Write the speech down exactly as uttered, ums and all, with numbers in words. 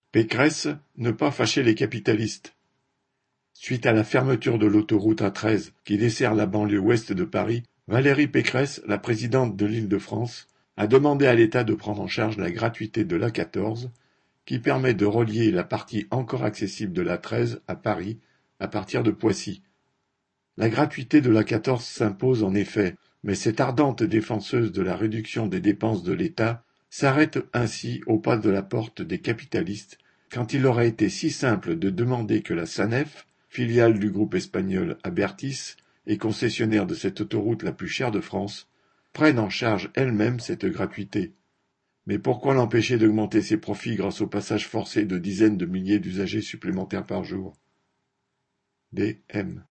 Pécresse, ne pas fâcher les capitalistes. Suite à la fermeture de l'autoroute A treize qui dessert la banlieue ouest de Paris, Valérie Pécresse, la présidente de l'Île-de-France, a demandé à l'État de prendre en charge la gratuité de l'A quatorze, qui permet de relier la partie encore accessible de l'A treize à Paris, à partir de Poissy. La gratuité de l'A quatorze s'impose en effet, mais cette ardente défenseuse de la réduction des dépenses de l'État s'arrête ainsi au pas de la porte des capitalistes, quand il aurait été si simple de demander que la SANEF, filiale du groupe espagnol Abertis et concessionnaire de cette autoroute la plus chère de France, prenne en charge elle-même cette gratuité. Mais pourquoi l'empêcher d'augmenter ses profits grâce au passage forcé de dizaines de milliers d'usagers supplémentaires par jour? D M